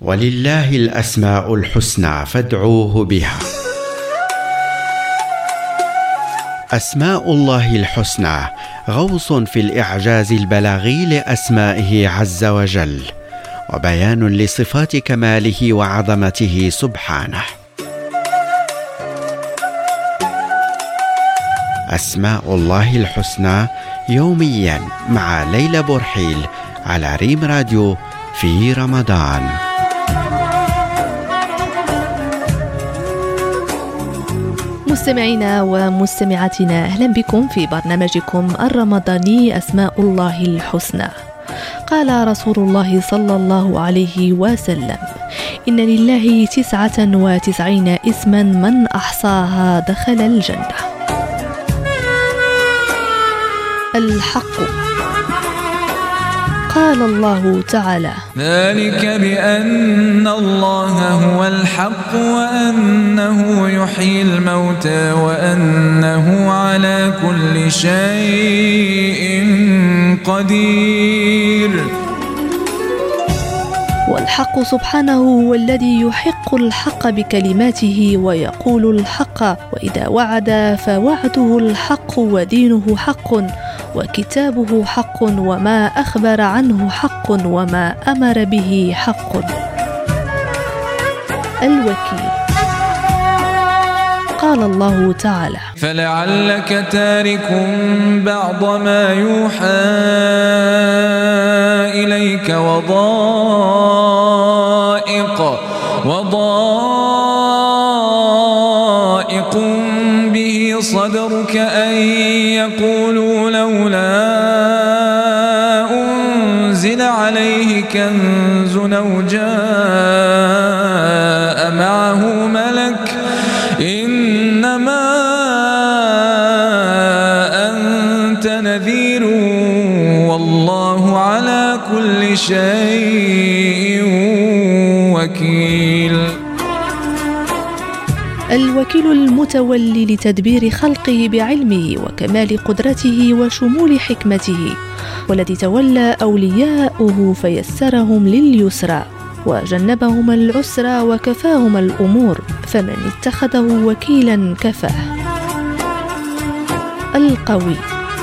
ولله الأسماء الحسنى فادعوه بها. أسماء الله الحسنى غوص في الإعجاز البلاغي لأسمائه عز وجل، وبيان لصفات كماله وعظمته سبحانه. أسماء الله الحسنى يوميا مع ليلى بورحيل على ريم راديو في رمضان. مستمعينا ومستمعاتنا، أهلا بكم في برنامجكم الرمضاني أسماء الله الحسنى. قال رسول الله صلى الله عليه وسلم: إن لله 99 اسما من أحصاها دخل الجنة. الحق. قال الله تعالى: ذلك بأن الله هو الحق وأنه يحيي الموتى وأنه على كل شيء قدير. والحق سبحانه هو الذي يحق الحق بكلماته ويقول الحق، وإذا وعد فوعده الحق ودينه حق وكتابه حق وما أخبر عنه حق وما أمر به حق. الوكيل. قال الله تعالى: فلعلك تارك بعض ما يوحى إليك وضائق به صدرك أن يقولوا لولا أنزل عليه كنز أو جاء معه ملك إنما أنت نذير والله على كل شيء وكيل. الوكيل المتولي لتدبير خلقه بعلمه وكمال قدرته وشمول حكمته، والذي تولى أولياؤه فيسرهم لليسرى وجنبهم العسرى وكفاهم الأمور، فمن اتخذه وكيلا كفاه. القوي.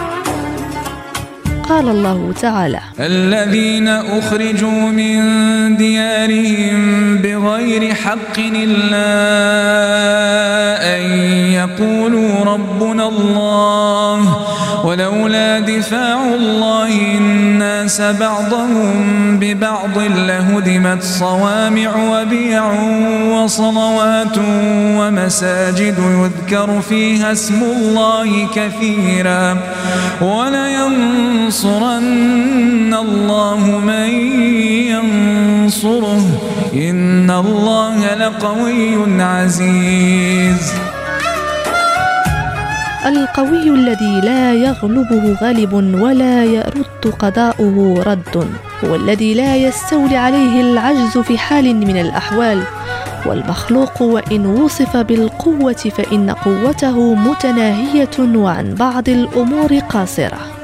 قال الله تعالى: الذين أخرجوا من ديارهم بغير حق إلا أن يقولوا ربنا الله ولولا دفاع الله الناس بعضهم ببعض لهدمت صوامع وبيع وصلوات ومساجد يذكر فيها اسم الله كثيرا ولينصرن الله من ينصره إن الله لقوي عزيز. القوي الذي لا يغلبه غالب ولا يرد قضاؤه رد، هو الذي لا يستولي عليه العجز في حال من الأحوال. والمخلوق وإن وصف بالقوة فإن قوته متناهية وعن بعض الأمور قاصرة.